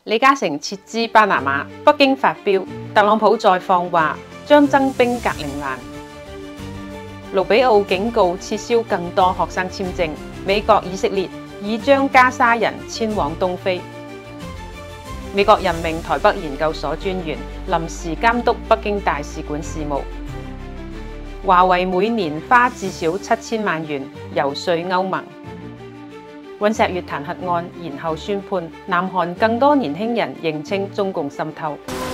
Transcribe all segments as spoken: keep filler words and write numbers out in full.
李嘉誠撤資巴拿馬，北京發飆，特朗普再放話將增兵格陵蘭。盧比奧警告撤銷更多學生簽證。美國、以色列已將加沙人遷往東非。美國任命台北研究所專員，臨時監督北京大使館事務。華為每年花至少七千萬元遊說歐盟。隕石月彈劾案延後宣判，南韓更多年輕人認清中共滲透。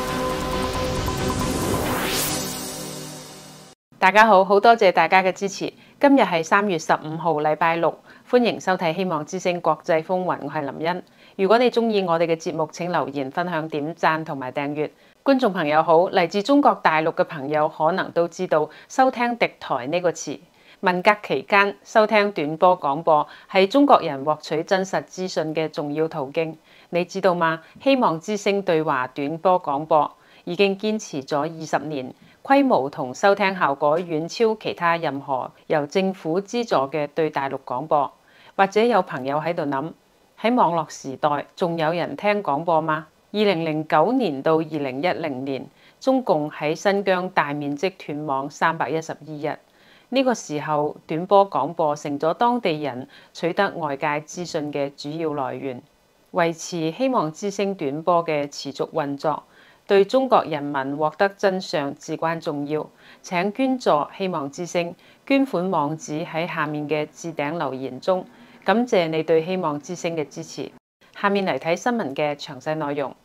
大家好，好多謝大家嘅支持。今日係三月十五號，禮拜六，歡迎收睇《希望之聲國際風雲》，我係林茵。如果你中意我哋嘅節目，請留言、分享、點讚同埋訂閱。觀眾朋友好，嚟自中國大陸嘅朋友可能都知道收聽敵台呢個詞。文革期間收聽短波廣播係中國人獲取真實資訊嘅重要途徑，你知道嗎？希望之聲對話短波廣播已經堅持咗二十年，規模同收聽效果遠超其他任何由政府資助嘅對大陸廣播。或者有朋友喺度諗，喺網絡時代仲有人聽廣播嗎？二零零九年到二零一零年，中共喺新疆大面積斷網三百一十二日。呢個時候，短波廣播成咗當地人取得外界資訊嘅主要來源，維持希望之聲短波嘅持續運作，對中國人民獲得真相至關重要。請捐助希望之聲，捐款網址喺下面嘅置頂留言中。感謝你對希望之聲嘅支持。下面嚟睇新聞嘅詳細內容。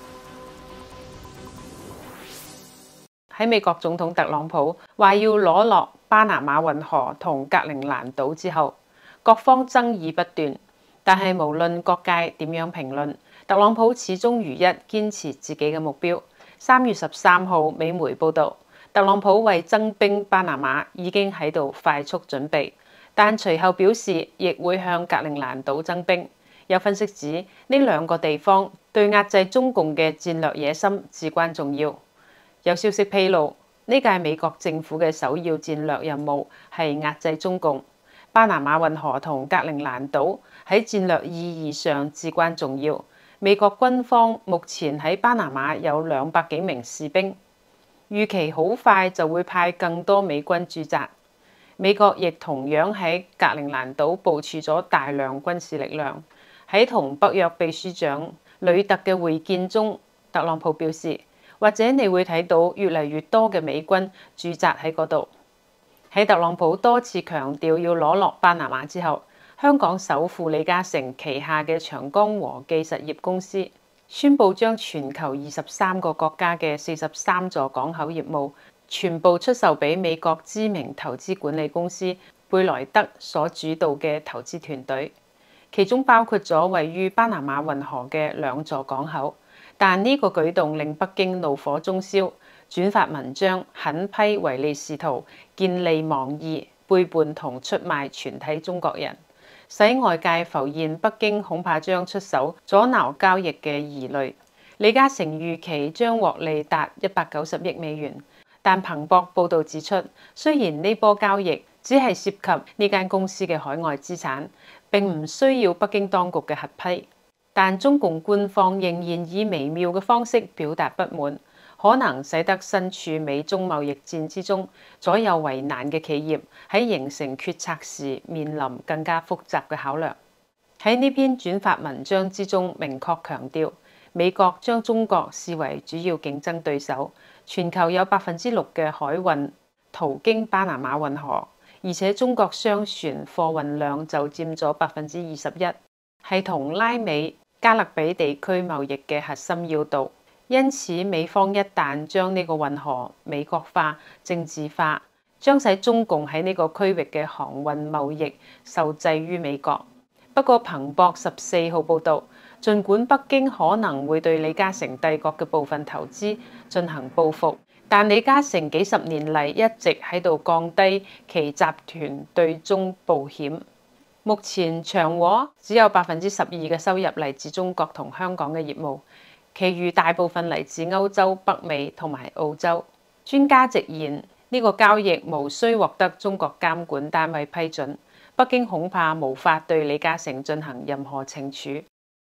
喺美國總統特朗普話要攞落巴拿馬運河同格陵蘭島之後，各方爭議不斷。但係無論各界點樣評論，特朗普始終如一堅持自己嘅目標。三月十三號，美媒報道，特朗普為增兵巴拿馬已經喺度快速準備，但隨後表示亦會向格陵蘭島增兵。有分析指呢兩個地方對壓制中共嘅戰略野心至關重要。有消息披露，呢屆美國政府嘅首要戰略任務係壓制中共。巴拿馬運河同格陵蘭島喺戰略意義上至關重要。美國軍方目前喺巴拿馬有兩百幾名士兵，預期好快就會派更多美軍駐紮。美國亦同樣喺格陵蘭島部署咗大量軍事力量。喺同北約秘書長呂特嘅會見中，特朗普表示，或者你會睇到越嚟越多嘅美軍駐紮喺嗰度。喺特朗普多次強調要攞落巴拿馬之後，香港首富李嘉誠旗下嘅長江和記實業公司宣布將全球二十三個國家嘅四十三座港口業務全部出售俾美國知名投資管理公司貝萊德所主導嘅投資團隊，其中包括咗位於巴拿馬運河嘅兩座港口。但呢個舉動令北京怒火中燒，轉發文章狠批唯利是圖、見利忘義、背叛同出賣全體中國人，使外界浮現北京恐怕將出手阻撓交易嘅疑慮。李嘉誠預期將獲利達一百九十億美元，但彭博報導指出，雖然呢波交易只係涉及呢間公司嘅海外資產，並唔需要北京當局嘅核批。但中共官方仍然以微妙嘅方式表達不滿，可能使得身處美中貿易戰之中左右為難嘅企業喺形成決策時面臨更加複雜嘅考量。喺呢篇轉發文章之中，明確強調美國將中國視為主要競爭對手，全球有百分之六嘅海運途經巴拿馬運河，而且中國商船貨運量就佔咗百分之二十一，係同拉美加勒比地區貿易嘅核心要道。因此美方一旦將呢個運河美國化、政治化，將使中共喺呢個區域嘅航運貿易受制於美國。不過彭博十四號報道，儘管北京可能會對李嘉誠帝國嘅部分投資進行報復，但李嘉誠幾十年嚟一直喺度降低其集團對中保險。目前長和只有百分之十二嘅收入嚟自中國同香港嘅業務，其餘大部分嚟自歐洲、北美同埋澳洲。專家直言，呢個交易無需獲得中國監管單位批准，北京恐怕無法對李嘉誠進行任何懲處。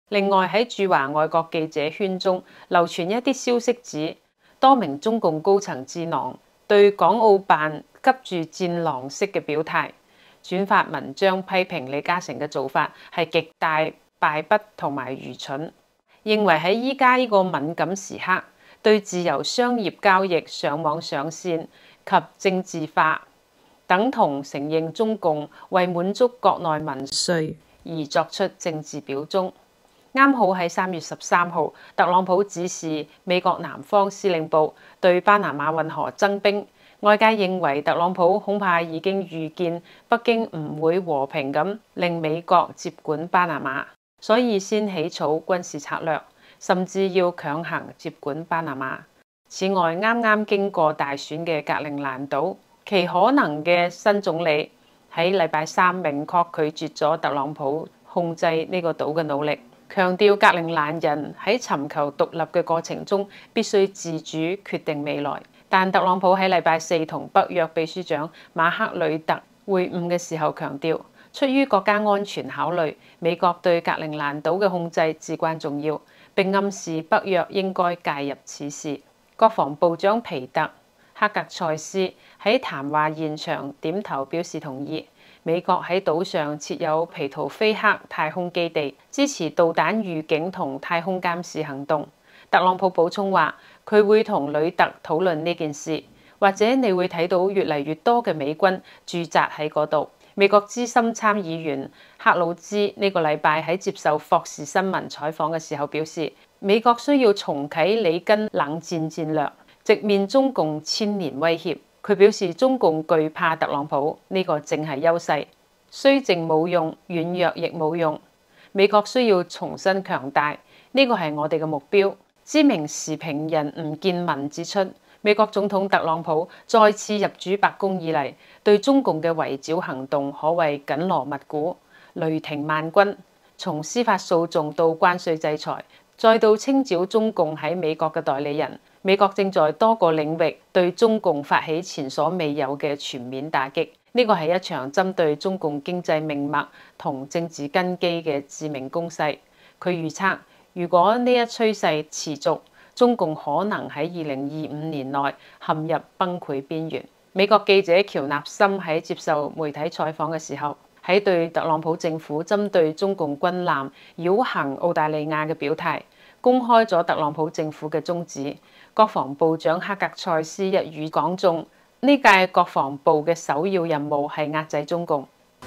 另外喺駐華外國記者圈中流傳一啲消息指，多名中共高層智囊對港澳辦急住戰狼式嘅表態，轉發文章批評李嘉誠嘅做法係極大敗筆同埋愚蠢，認為喺依家呢個敏感時刻，對自由商業交易上網上線及政治化，等同承認中共為滿足國內民粹而作出政治表忠。啱好喺三月十三號，特朗普指示美國南方司令部對巴拿馬運河增兵。外界認為特朗普恐怕已經預見北京唔會和平咁令美國接管巴拿馬，所以先起草軍事策略，甚至要強行接管巴拿馬。此外，啱啱經過大選嘅格陵蘭島，其可能嘅新總理喺禮拜三明確拒絕咗特朗普控制呢個島嘅努力，強調格陵蘭人喺尋求獨立嘅過程中必須自主決定未來。但特朗普喺禮拜四同北約秘書長馬克呂特會晤嘅時候強調，出於國家安全考慮，美國對格陵蘭島嘅控制至關重要，並暗示北約應該介入此事。國防部長皮特·克格塞斯喺談話現場點頭表示同意。美國喺島上設有皮圖菲克太空基地，支持導彈預警同太空監視行動。特朗普補充話，佢會同呂特討論呢件事，或者你會睇到越嚟越多嘅美軍駐紮喺嗰度。美國資深參議員克魯茲呢個禮拜喺接受霍士新聞採訪嘅時候表示，美國需要重啟里根冷戰戰略，直面中共千年威脅。佢表示中共懼怕特朗普，呢個正係優勢，雖靜冇用，軟弱亦冇用。美國需要重新強大，呢個係我哋嘅目標。知名時評人吳建文指出，美國總統特朗普再次入主白宮以嚟，對中共嘅圍剿行動可謂緊鑼密鼓、雷霆萬鈞，從司法訴訟到關稅制裁，再到清剿中共喺美國嘅代理人。美國正在多個領域對中共發起前所未有嘅全面打擊，呢個係一場針對中共經濟命脈同政治根基嘅致命攻勢。佢預測，如果呢一趨勢持續，中共可能喺二零二五年內陷入崩潰邊緣。美國記者喬納森喺接受媒體採訪嘅時候，喺對特朗普政府針對中共軍艦繞行澳大利亞嘅表態，公開咗特朗普政府嘅宗旨。國防部長克格塞斯一語講中，呢屆國防部嘅首要任務係壓制中共。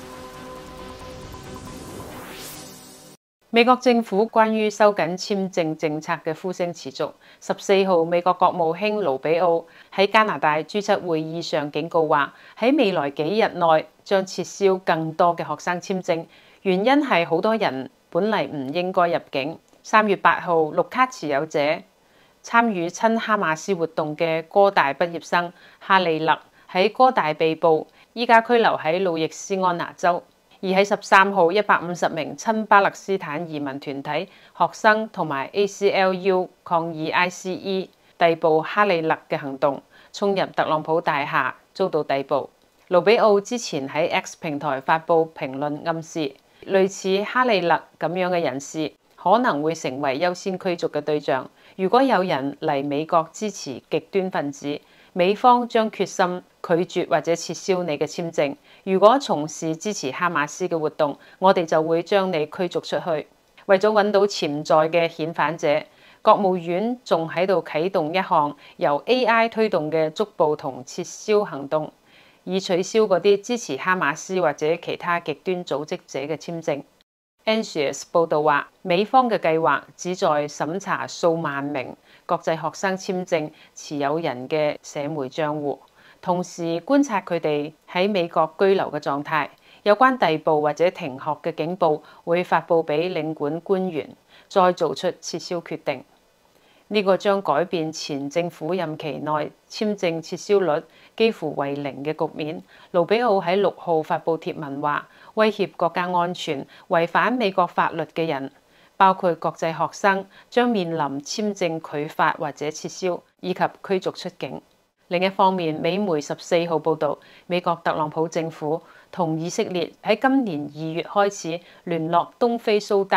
美國政府關於收緊簽證政策嘅呼聲持續。十四號，美國國務卿盧比奧喺加拿大 G 七會議上警告話，喺未來幾日內將撤銷更多嘅學生簽證，原因係好多人本嚟唔應該入境。三月八號，綠卡持有者參與親哈馬斯活動嘅哥大畢業生哈利勒喺哥大被捕，依家拘留喺路易斯安那州。而喺十三號，一百五十名親巴勒斯坦移民團體、學生同埋 A C L U 抗議 I C E 逮捕哈利勒嘅行動，衝入特朗普大廈遭到逮捕。盧比奧之前喺 X 平台發布評論，暗示類似哈利勒咁樣嘅人士可能會成為優先驅逐嘅對象。如果有人嚟美國支持極端分子，美方將決心拒絕或者撤銷你嘅簽證。如果從事支持哈馬斯嘅活動，我哋就會將你驅逐出去。為咗揾到潛在嘅遣返者，國務院仲喺度啟動一項由 A I 推動嘅捉捕同撤銷行動，以取消嗰啲支持哈馬斯或者其他極端組織者嘅簽證。Axios 報導話，美方嘅計劃旨在審查數萬名國際學生簽證持有人嘅社媒賬戶，同時觀察佢哋喺美國居留嘅狀態。有關逮捕或者停學嘅警報會發佈俾領館官員，再做出撤銷決定。呢個將改變前政府任期內簽證撤銷率幾乎為零嘅局面。盧比奧喺六號發布貼文話，威脅國家安全、違反美國法律嘅人，包括國際學生，將面臨簽證拒發或者撤銷，以及驅逐出境。另一方面，美媒十四號報導，美國特朗普政府同以色列喺今年二月開始聯絡東非蘇丹，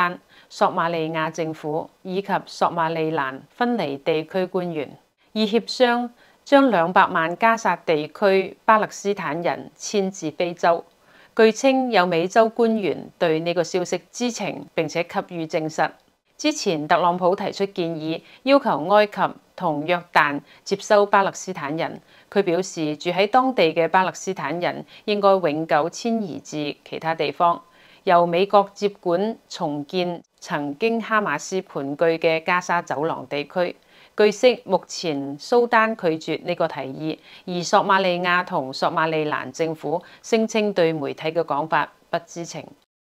索馬利亞政府以及索馬利蘭分離地區官員，以協商將兩百萬加薩地區巴勒斯坦人遷至非洲。據稱有美洲官員對呢個消息知情並且給予證實。之前特朗普提出建議，要求埃及同約旦接收巴勒斯坦人。佢表示住喺當地嘅巴勒斯坦人應該永久遷移至其他地方，由美國接管重建曾經哈馬斯盤踞嘅加沙走廊地區。據悉，目前蘇丹拒絕呢個提議，而索馬利亞同索馬利蘭政府聲稱對媒體嘅講法不知情。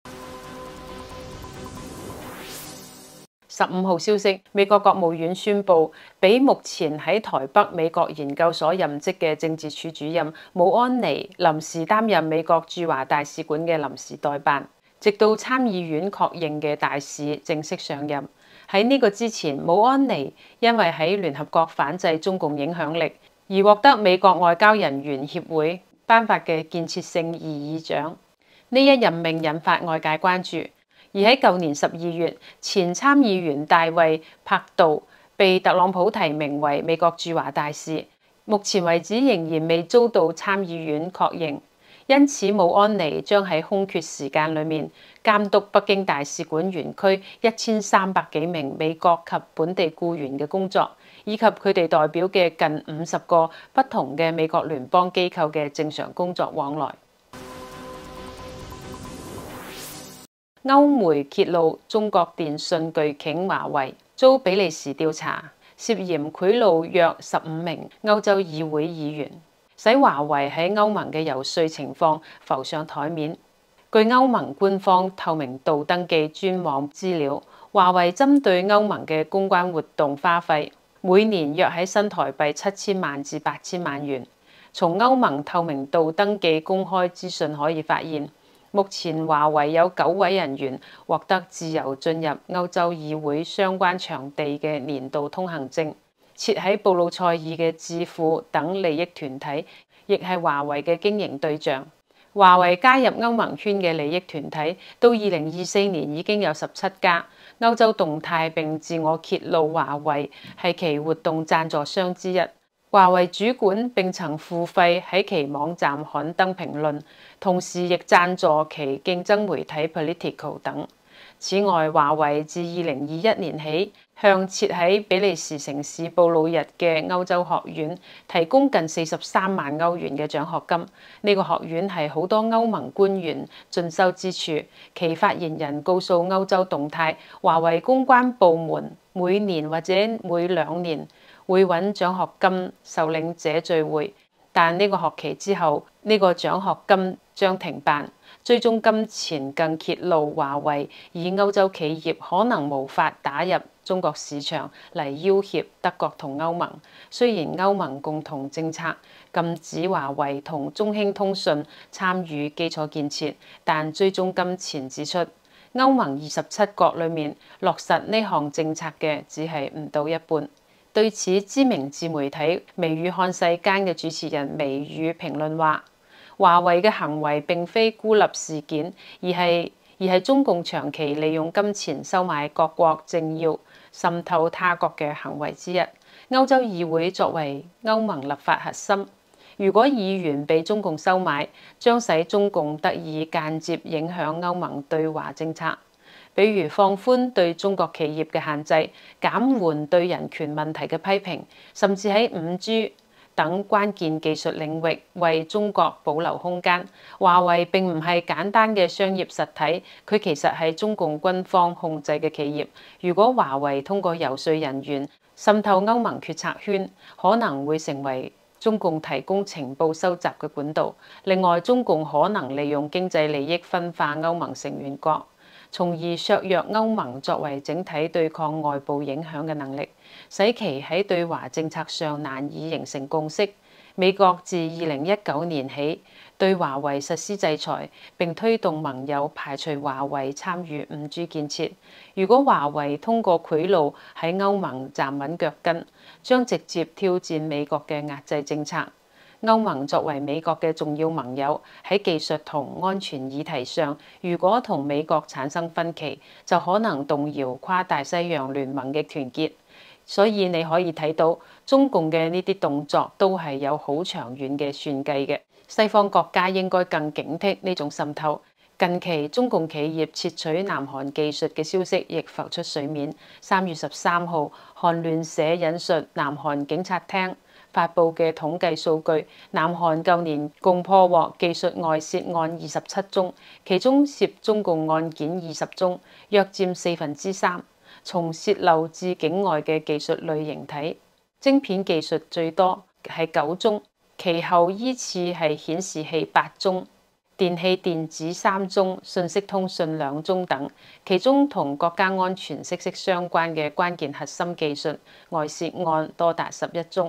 十五號消息，美國國務院宣布，俾目前喺台北美國研究所任職嘅政治處主任姆安妮臨時擔任美國駐華大使館嘅臨時代辦，直到參議院確認嘅大使正式上任。喺呢個之前，姆安妮因為喺聯合國反制中共影響力，而獲得美國外交人員協會頒發嘅建設性異議獎。呢一任命引發外界關注。而喺舊年十二月，前參議員大衛柏杜被特朗普提名為美國駐華大使，目前為止仍然未遭到參議院確認。因此，姆安妮將喺空缺時間裏面監督北京大使館園區一千三百幾名美國及本地僱員嘅工作，以及佢哋代表嘅近五十個不同嘅美國聯邦機構嘅正常工作往來。歐媒揭露，中國電信巨擎華為遭比利時調查，涉嫌賄賂約十五名歐洲議會議員，使華為喺歐盟嘅遊說情況浮上台面。據歐盟官方透明度登記專網資料，華為針對歐盟嘅公關活動花費每年約喺新台幣七千萬至八千萬元。從歐盟透明度登記公開資訊可以發現，目前華為有九位人員獲得自由進入歐洲議會相關場地嘅年度通行證，設喺布魯塞爾嘅智庫等利益團體，亦係華為嘅經營對象。華為加入歐盟圈嘅利益團體到二零二四年已經有十七家。歐洲動態並自我揭露華為係其活動贊助商之一。華為主管並曾付費喺其網站刊登評論，同時亦贊助其競爭媒體 Politico 等。此外，華為自二零二一年起向設喺比利時城市布魯日嘅歐洲學院提供近四十三萬歐元嘅獎學金。呢、這個學院係好多歐盟官員進修之處。其發言人告訴歐洲動態，華為公關部門每年或者每兩年會揾獎學金受領者聚會，但呢個學期之後，呢、這個獎學金將停辦。追蹤金錢更揭露，華為以歐洲企業可能無法打入中國市場嚟要挾德國同歐盟。雖然歐盟共同政策禁止華為同中興通訊參與基礎建設，但追蹤金錢指出，歐盟二十七國裏面落實呢項政策嘅只係唔到一半。對此，知名自媒體微語看世間嘅主持人微語評論話，華為嘅行為並非孤立事件，而係而係中共長期利用金錢收買各國政要、滲透他國嘅行為之一。歐洲議會作為歐盟立法核心，如果議員被中共收買，將使中共得以間接影響歐盟對華政策，比如放寬對中國企業嘅限制、減緩對人權問題嘅批評，甚至喺五 G等關鍵技術領域為中國保留空間。華為並唔係簡單嘅商業實體，佢其實係中共軍方控制嘅企業。如果華為通過遊說人員滲透歐盟決策圈，可能會成為中共提供情報收集嘅管道。另外，中共可能利用經濟利益分化歐盟成員國，從而削弱歐盟作為整體對抗外部影響嘅能力，使其喺對華政策上難以形成共識。美國自二零一九年起對華為實施制裁，並推動盟友排除華為參與五 G 建設。如果華為通過賄賂喺歐盟站穩腳跟，將直接挑戰美國嘅壓制政策。 歐盟作為美國嘅重要盟友，喺技術同安全議題上，如果同美國產生分歧，就可能動搖跨大西洋聯盟嘅團結。所以你可以睇到中共嘅呢啲動作都係有好長遠嘅算計嘅。西方國家應該更警惕呢種滲透。近期中共企業竊取南韓技術嘅消息亦浮出水面。三月十三號，韓聯社引述南韓警察廳發布嘅統計數據，南韓舊年共破獲技術外泄案二十七宗，其中涉中共案件二十宗，約佔四分之三。從泄漏至境外嘅技術類型睇，晶片技術最多係九宗，其後依次係顯示器八宗。電氣電子三宗，信息通訊兩宗等，其中同國家安全息息相關嘅關鍵核心技術外泄案多達十一宗。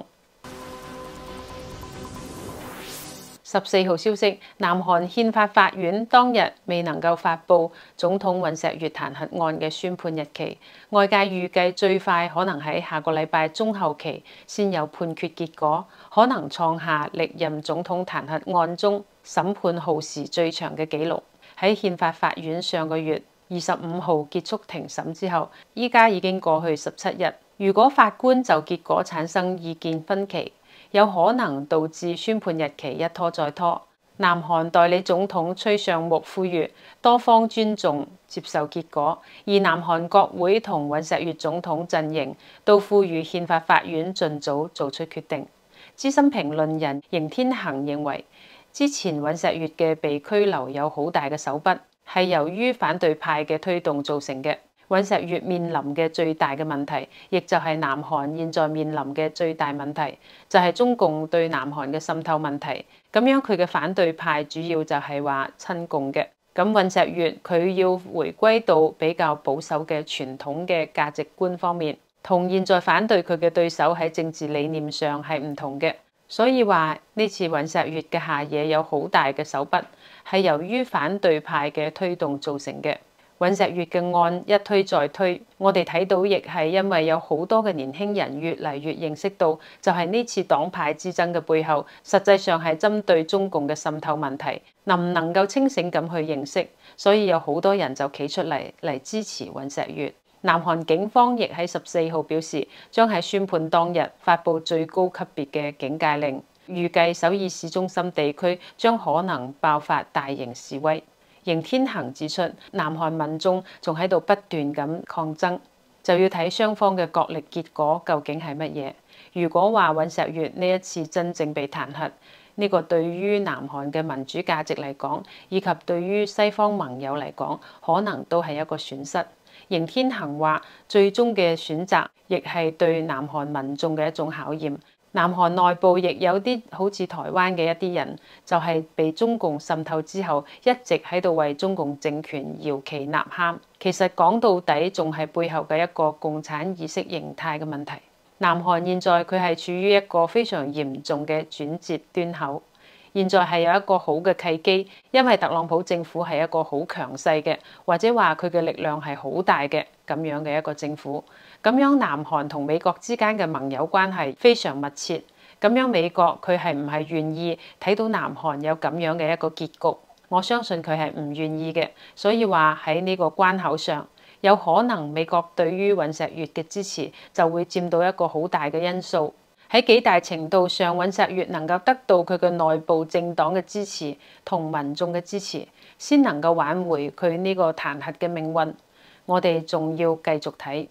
十四號消息，南韓憲法法院當日未能夠發布總統尹錫悅彈劾案嘅宣判日期，外界預計最快可能喺下個禮拜中後期先有判決結果，可能創下歷任總統彈劾案中審判耗時最長嘅紀錄。喺憲法法院上個月二十五號結束庭審之後，依家已經過去十七日。如果法官就結果產生意見分歧，有可能導致宣判日期一拖再拖。南韓代理總統崔尚木呼籲多方尊重接受結果，而南韓國會同尹錫悅總統陣營都呼籲憲法法院盡早做出決定。資深評論人邢天行認為，之前尹錫悅嘅被拘留有好大嘅手筆，係由於反對派嘅推動造成嘅。尹錫悅面臨嘅最大嘅問題，亦就係南韓現在面臨嘅最大問題，就係中共對南韓嘅滲透問題。咁樣佢嘅反對派主要就係話親共嘅。咁尹錫悅佢要回歸到比較保守嘅傳統嘅價值觀方面，同現在反對佢嘅對手喺政治理念上係唔同嘅。所以話呢次尹錫悅嘅下野有好大嘅手筆，係由於反對派嘅推動造成嘅。尹錫悅嘅案一推再推，我哋睇到亦係因為有好多嘅年輕人越嚟越認識到，就係呢次黨派之爭嘅背後，實際上係針對中共嘅滲透問題，能唔能夠清醒咁去認識？所以有好多人就企出嚟嚟支持尹錫悅。南韓警方亦喺十四號表示，將喺宣判當日發布最高級別嘅警戒令，預計首爾市中心地區將可能爆發大型示威。邢天行指出，南韓民眾仲喺度不斷咁抗爭，就要睇雙方嘅角力結果究竟係乜嘢。如果話尹錫悅呢一次真正被彈劾，呢個對於南韓嘅民主價值嚟講，以及對於西方盟友嚟講，可能都係一個損失。邢天行話，最終嘅選擇亦係對南韓民眾嘅一種考驗。南韓內部亦有啲好似台灣嘅一啲人，就係被中共滲透之後，一直喺度為中共政權搖旗吶喊。其實講到底，仲係背後嘅一個共產意識形態嘅問題。南韓現在佢係處於一個非常嚴重嘅轉折端口。現在係有一個好嘅契機，因為特朗普政府係一個好強勢嘅，或者話佢嘅力量係好大嘅咁樣嘅一個政府。咁樣南韓同美國之間嘅盟友關係非常密切。咁樣美國佢係唔係願意睇到南韓有咁樣嘅一個結局？我相信佢係唔願意嘅。所以話喺呢個關口上，有可能美國對於尹錫悅嘅支持就會佔到一個好大嘅因素。喺幾大程度上，尹錫悅能夠得到佢嘅內部政黨嘅支持同民眾嘅支持，先能夠挽回佢呢個彈劾嘅命運。我哋仲要繼續睇。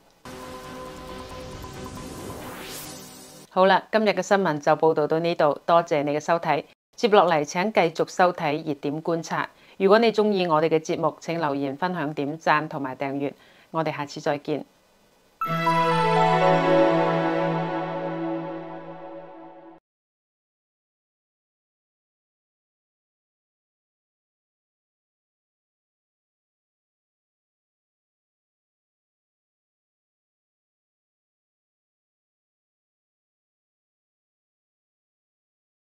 好啦，今日嘅新聞就報道到呢度，多謝你嘅收睇。接落嚟請繼續收睇熱點觀察。如果你鍾意我哋嘅節目，請留言、分享、點讚同埋訂閱。我哋下次再見。